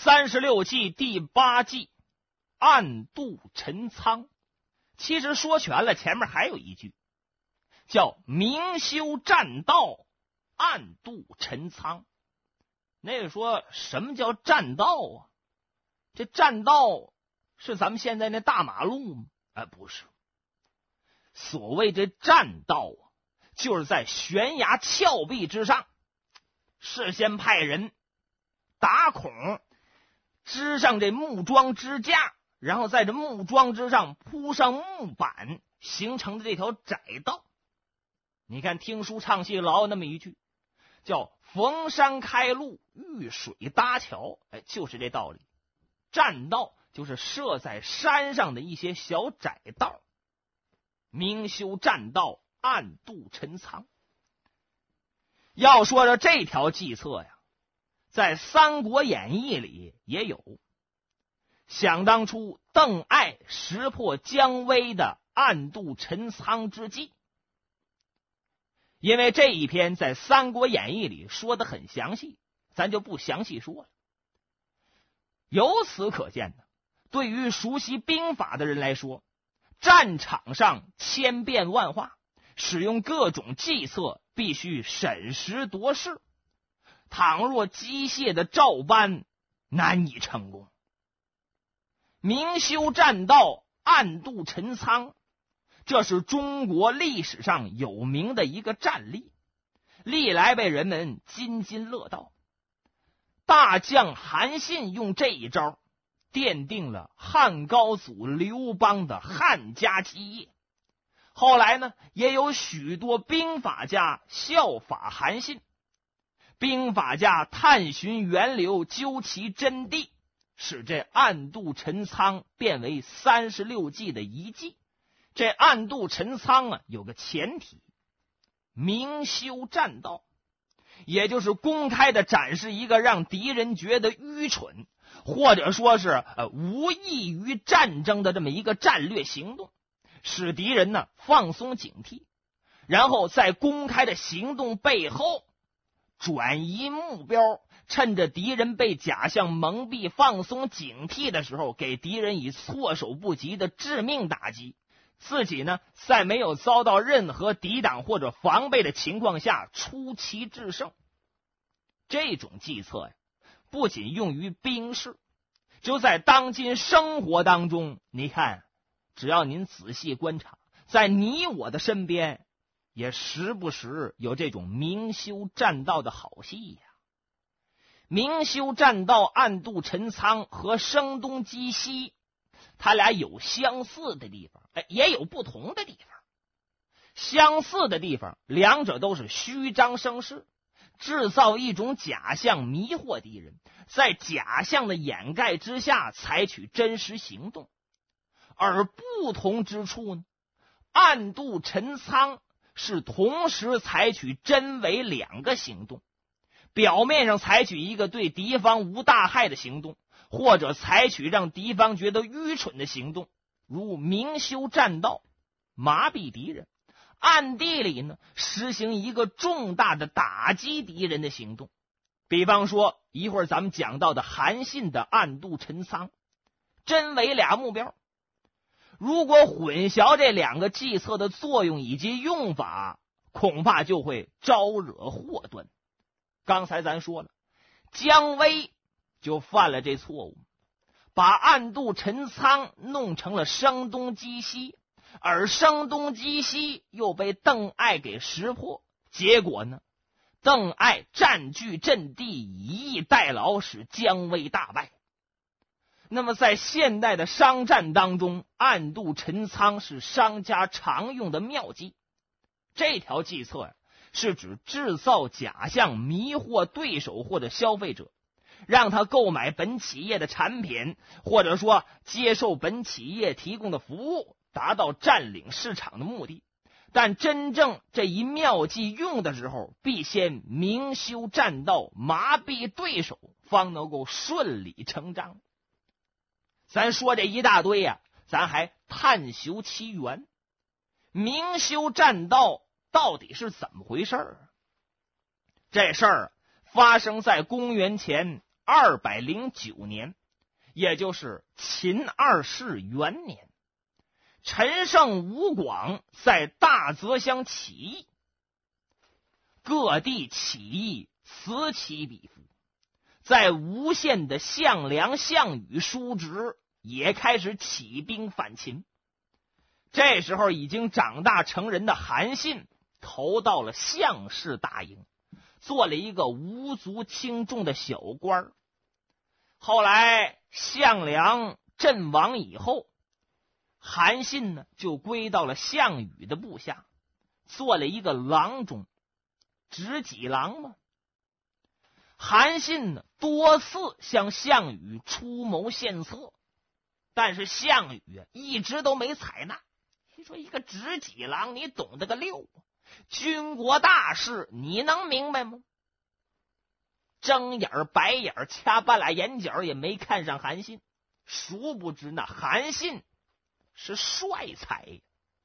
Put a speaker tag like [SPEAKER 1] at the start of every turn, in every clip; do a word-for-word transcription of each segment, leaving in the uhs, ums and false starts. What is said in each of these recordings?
[SPEAKER 1] 三十六计第八计暗度陈仓。其实说全了，前面还有一句叫明修栈道，暗度陈仓。那个说什么叫栈道啊？这栈道是咱们现在那大马路吗？哎，不是。所谓这栈道啊，就是在悬崖峭壁之上，事先派人打孔，支上这木桩支架，然后在这木桩之上铺上木板，形成的这条窄道。你看听书唱戏老有那么一句叫逢山开路，遇水搭桥，哎，就是这道理。栈道就是设在山上的一些小窄道，明修栈道，暗度陈仓。要说着这条计策呀，在《三国演义》里也有。想当初邓艾识破姜维的暗度陈仓之计，因为这一篇在《三国演义》里说的很详细，咱就不详细说了。由此可见呢，对于熟悉兵法的人来说，战场上千变万化，使用各种计策必须审时度势，倘若机械的照搬，难以成功。明修栈道，暗度陈仓，这是中国历史上有名的一个战例，历来被人们津津乐道。大将韩信用这一招奠定了汉高祖刘邦的汉家基业。后来呢，也有许多兵法家效法韩信，兵法家探寻源流，究其真谛，使这暗度陈仓变为三十六计的一计。这暗度陈仓啊，有个前提，明修栈道，也就是公开的展示一个让敌人觉得愚蠢，或者说是呃无益于战争的这么一个战略行动，使敌人呢放松警惕，然后在公开的行动背后转移目标，趁着敌人被假象蒙蔽放松警惕的时候，给敌人以措手不及的致命打击，自己呢在没有遭到任何抵挡或者防备的情况下出奇制胜。这种计策呀，不仅用于兵事，就在当今生活当中，你看只要您仔细观察，在你我的身边也时不时有这种明修栈道的好戏呀。明修栈道，暗度陈仓和声东击西，他俩有相似的地方，也有不同的地方。相似的地方，两者都是虚张声势，制造一种假象迷惑敌人，在假象的掩盖之下采取真实行动。而不同之处呢，暗度陈仓是同时采取真伪两个行动，表面上采取一个对敌方无大害的行动，或者采取让敌方觉得愚蠢的行动，如明修栈道麻痹敌人，暗地里呢实行一个重大的打击敌人的行动。比方说一会儿咱们讲到的韩信的暗度陈仓，真伪俩目标，如果混淆这两个计策的作用以及用法，恐怕就会招惹祸端。刚才咱说了，姜维就犯了这错误，把暗度陈仓弄成了声东击西，而声东击西又被邓艾给识破，结果呢，邓艾占据阵地，以逸待劳，使姜维大败。那么在现代的商战当中，暗度陈仓是商家常用的妙计。这条计策呀，是指制造假象，迷惑对手或者消费者，让他购买本企业的产品，或者说接受本企业提供的服务，达到占领市场的目的。但真正这一妙计用的时候，必先明修栈道，麻痹对手，方能够顺理成章。咱说这一大堆呀、啊，咱还探究其源。明修栈道到底是怎么回事儿？这事儿发生在公元前二百零九年，也就是秦二世元年，陈胜、吴广在大泽乡起义，各地起义此起彼伏，在吴县的项梁、项羽叔侄也开始起兵反秦。这时候已经长大成人的韩信投到了项氏大营，做了一个无足轻重的小官。后来项梁阵亡以后，韩信呢就归到了项羽的部下，做了一个郎中，执戟郎嘛。韩信呢多次向项羽出谋献策，但是项羽一直都没采纳。你说一个执戟郎，你懂得个六？军国大事你能明白吗？睁眼白眼掐半拉眼角也没看上韩信。殊不知那韩信是帅才，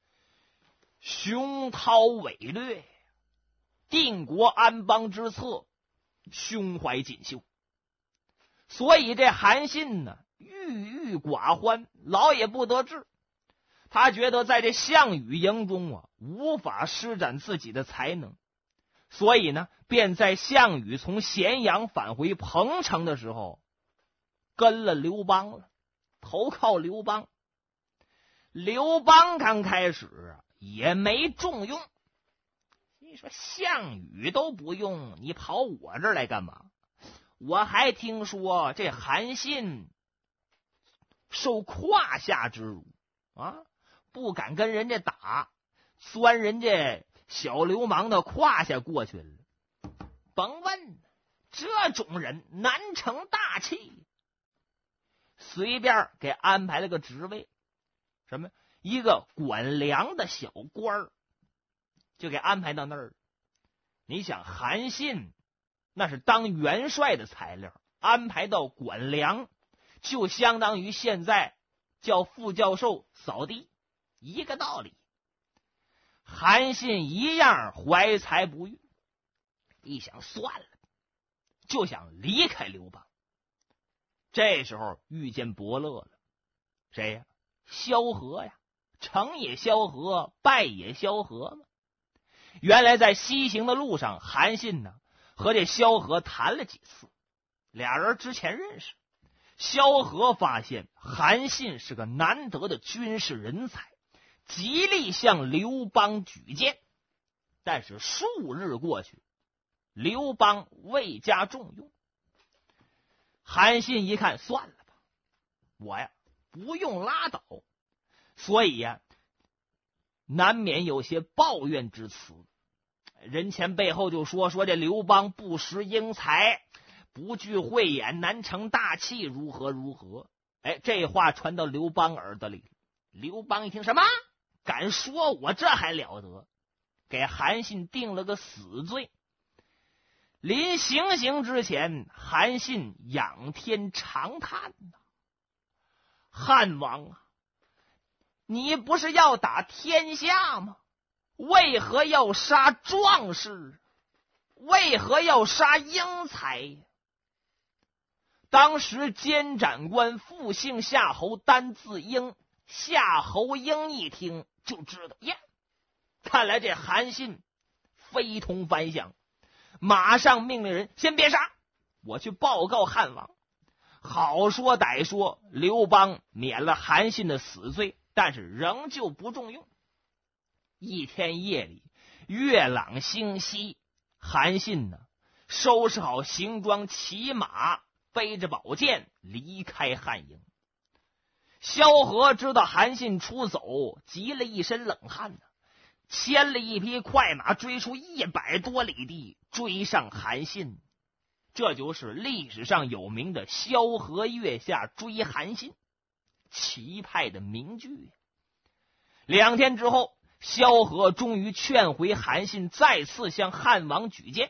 [SPEAKER 1] 雄韬伟略，定国安邦之策，胸怀锦绣。所以这韩信呢郁郁寡欢，老也不得志。他觉得在这项羽营中啊无法施展自己的才能，所以呢便在项羽从咸阳返回彭城的时候跟了刘邦了，投靠刘邦。刘邦刚开始啊也没重用，你说项羽都不用，你跑我这儿来干嘛？我还听说这韩信受胯下之辱啊，不敢跟人家打，钻人家小流氓的胯下过去了。甭问，这种人难成大器，随便给安排了个职位，什么一个管粮的小官儿，就给安排到那儿。你想韩信那是当元帅的材料，安排到管粮，就相当于现在叫副教授扫地，一个道理。韩信一样怀才不遇，一想算了，就想离开刘邦。这时候遇见伯乐了，谁呀？萧何呀，成也萧何，败也萧何嘛。原来在西行的路上，韩信呢和这萧何谈了几次，俩人之前认识。萧何发现韩信是个难得的军事人才，极力向刘邦举荐，但是数日过去，刘邦未加重用。韩信一看，算了吧，我呀不用拉倒，所以呀难免有些抱怨之词。人前背后就说说这刘邦不识英才，不具慧眼，难成大器，如何如何。哎，这话传到刘邦耳朵里，刘邦一听，什么敢说我，这还了得，给韩信定了个死罪。临行刑之前，韩信仰天长叹呐：汉王啊，你不是要打天下吗？为何要杀壮士？为何要杀英才？当时监斩官复姓夏侯，单字英。夏侯婴一听就知道，呀，看来这韩信非同凡响，马上命令人先别杀，我去报告汉王。好说歹说，刘邦免了韩信的死罪，但是仍旧不重用。一天夜里，月朗星稀，韩信呢收拾好行装，骑马背着宝剑离开汉营。萧何知道韩信出走，急了一身冷汗呢，牵了一匹快马，追出一百多里地，追上韩信。这就是历史上有名的萧何月下追韩信，齐派的名句。两天之后，萧何终于劝回韩信，再次向汉王举荐。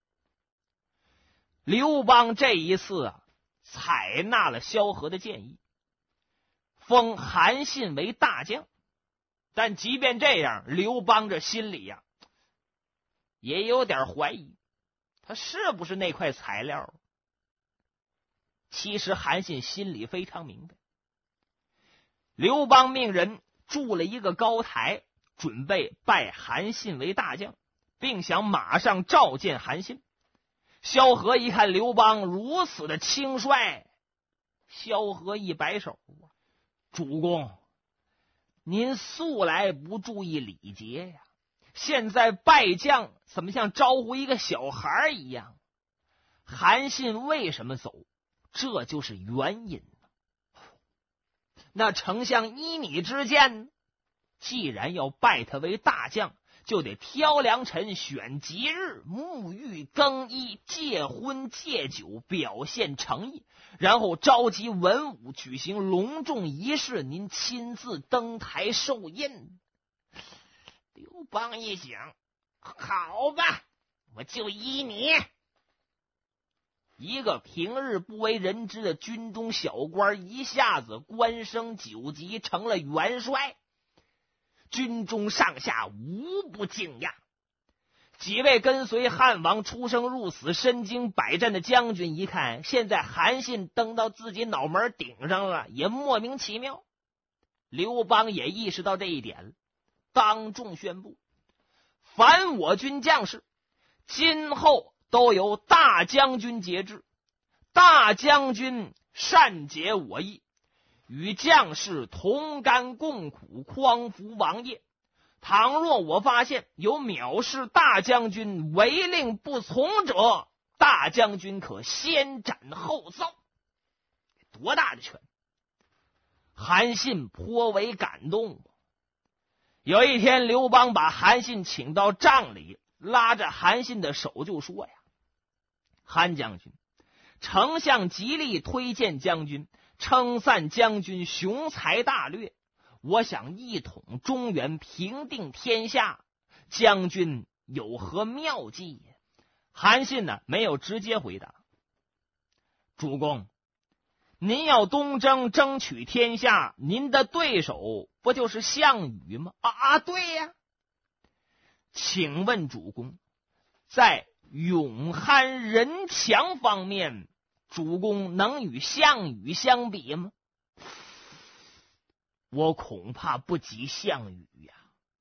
[SPEAKER 1] 刘邦这一次啊，采纳了萧何的建议，封韩信为大将。但即便这样，刘邦这心里呀、啊、也有点怀疑，他是不是那块材料？ 其实韩信心里非常明白，刘邦命人筑了一个高台，准备拜韩信为大将，并想马上召见韩信。萧何一看刘邦如此的轻率，萧何一摆手，主公，您素来不注意礼节呀，现在拜将怎么像招呼一个小孩一样？韩信为什么走？这就是原因。那丞相依你之见，既然要拜他为大将，就得挑良辰选吉日，沐浴更衣，借婚借酒，表现诚意，然后召集文武举行隆重仪式，您亲自登台受印。刘邦一想，好吧，我就依你。一个平日不为人知的军中小官，一下子官升九级，成了元帅。军中上下无不惊讶。几位跟随汉王出生入死、身经百战的将军一看，现在韩信登到自己脑门顶上了，也莫名其妙。刘邦也意识到这一点，当众宣布：凡我军将士，今后都由大将军节制。大将军善解我意，与将士同甘共苦，匡扶王业。倘若我发现有藐视大将军违令不从者，大将军可先斩后奏。多大的权！韩信颇为感动。有一天，刘邦把韩信请到帐里，拉着韩信的手就说呀：韩将军，丞相极力推荐将军，称赞将军雄才大略，我想一统中原，平定天下，将军有何妙计？韩信呢，没有直接回答。主公，您要东征争取天下，您的对手不就是项羽吗？啊啊，对呀。请问主公，在勇悍人强方面，主公能与项羽相比吗？我恐怕不及项羽呀。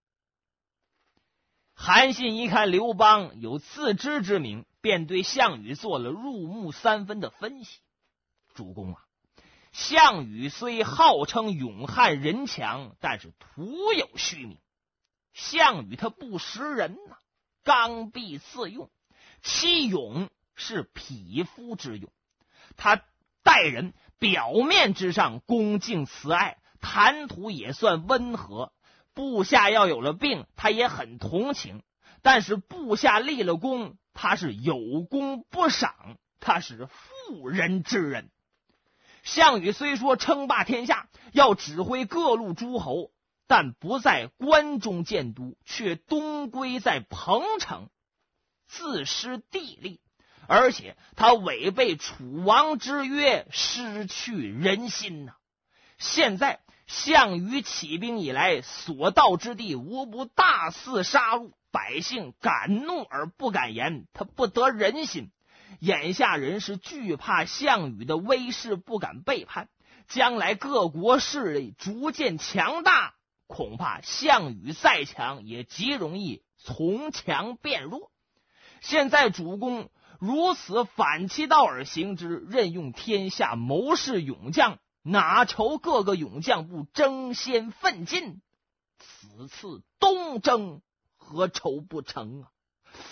[SPEAKER 1] 韩信一看刘邦有自知之明，便对项羽做了入木三分的分析。主公啊，项羽虽号称勇悍人强，但是徒有虚名。项羽他不识人呐、啊，刚愎自用，其勇是匹夫之勇。他待人表面之上恭敬慈爱，谈吐也算温和，部下要有了病，他也很同情，但是部下立了功，他是有功不赏，他是妇人之仁。项羽虽说称霸天下，要指挥各路诸侯，但不在关中建都，却东归在彭城，自失地利，而且他违背楚王之约，失去人心呐、啊。现在项羽起兵以来，所到之地无不大肆杀戮，百姓敢怒而不敢言，他不得人心。眼下人是惧怕项羽的威势，不敢背叛。将来各国势力逐渐强大，恐怕项羽再强，也极容易从强变弱。现在主公如此反其道而行之，任用天下谋士勇将，哪愁各个勇将不争先奋进？此次东征何愁不成啊？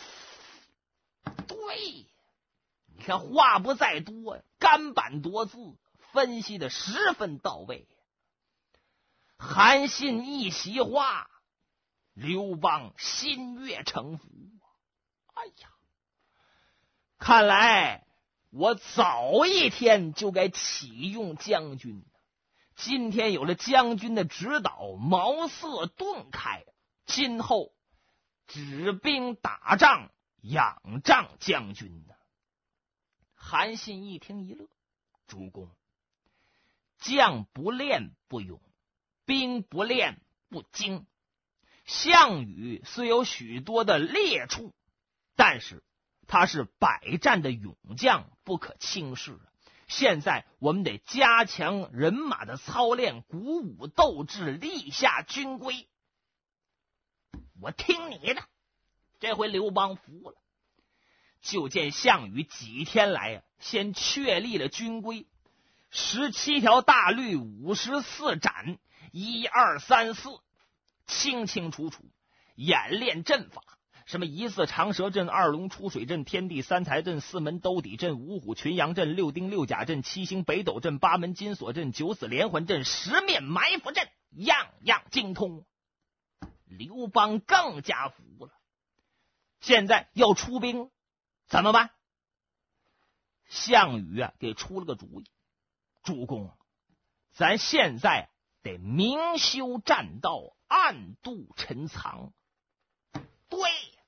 [SPEAKER 1] 对，你看话不在多，干板夺字，分析的十分到位。韩信一席话，刘邦心悦诚服。哎呀，看来我早一天就该启用将军，今天有了将军的指导，茅塞顿开，今后指兵打仗，仰仗将军呢。韩信一听一乐，主公，将不练不勇，兵不练不精。项羽虽有许多的劣处，但是他是百战的勇将，不可轻视。 现在我们得加强人马的操练，鼓舞斗志，立下军规。我听你的。这回刘邦服了，就见项羽几天来呀、啊，先确立了军规，十七条大律，五十四斩，一二三四，清清楚楚演练阵法。什么一字长蛇阵、二龙出水阵、天地三才阵、四门兜底阵、五虎群羊阵、六丁六甲阵、七星北斗阵、八门金锁阵、九死连环阵、十面埋伏阵，样样精通。刘邦更加服了，现在要出兵怎么办？项羽啊，给出了个主意，主公，咱现在得明修栈道，暗度陈仓。对，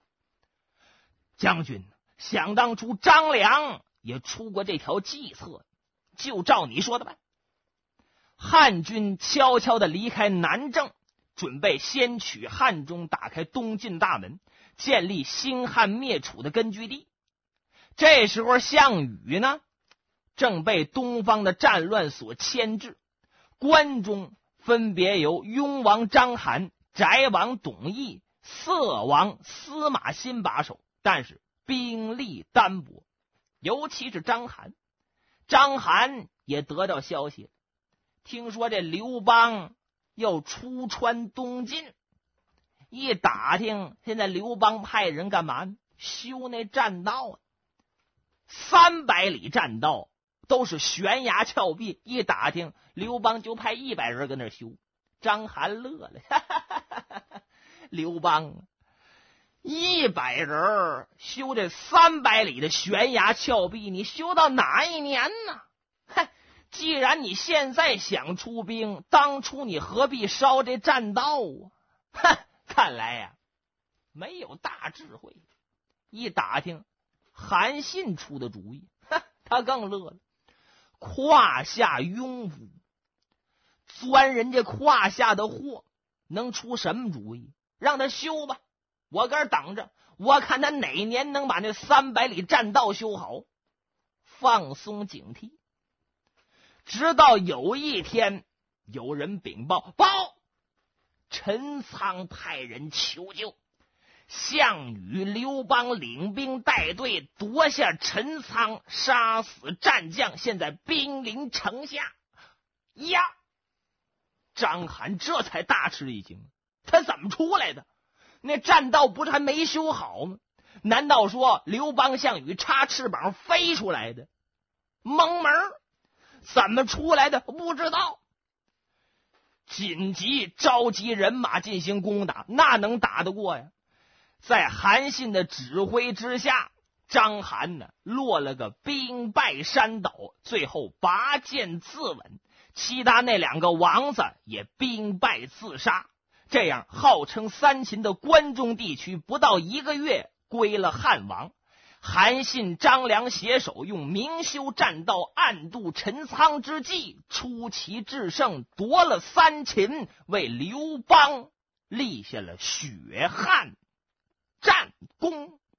[SPEAKER 1] 将军，想当初张良也出过这条计策，就照你说的办。汉军悄悄地离开南郑，准备先取汉中，打开东晋大门，建立兴汉灭楚的根据地。这时候项羽呢，正被东方的战乱所牵制，关中分别由雍王章邯、翟王董翳、色王司马欣把守，但是兵力单薄，尤其是章邯。章邯也得到消息了，听说这刘邦要出川东晋，一打听，现在刘邦派人干嘛呢？修那栈道啊，三百里栈道都是悬崖峭壁，一打听，刘邦就派一百人跟那修。章邯乐了，哈哈哈哈哈，刘邦一百人修这三百里的悬崖峭壁，你修到哪一年呢？嗨，既然你现在想出兵，当初你何必烧这栈道啊？哼，看来呀、啊，没有大智慧。一打听，韩信出的主意，他更乐了，胯下拥夫，钻人家胯下的货，能出什么主意？让他修吧，我搁这等着，我看他哪年能把那三百里栈道修好。放松警惕，直到有一天，有人禀报，报陈仓派人求救，项羽、刘邦领兵带队夺下陈仓，杀死战将，现在兵临城下。呀，章邯这才大吃一惊，他怎么出来的？那栈道不是还没修好吗？难道说刘邦、项羽插翅膀飞出来的？蒙门，怎么出来的不知道。紧急召集人马进行攻打，那能打得过呀？在韩信的指挥之下，章邯呢落了个兵败山倒，最后拔剑自刎，其他那两个王子也兵败自杀。这样号称三秦的关中地区不到一个月归了汉王。韩信、张良携手用明修栈道、暗度陈仓之计，出奇制胜，夺了三秦，为刘邦立下了血汗战功。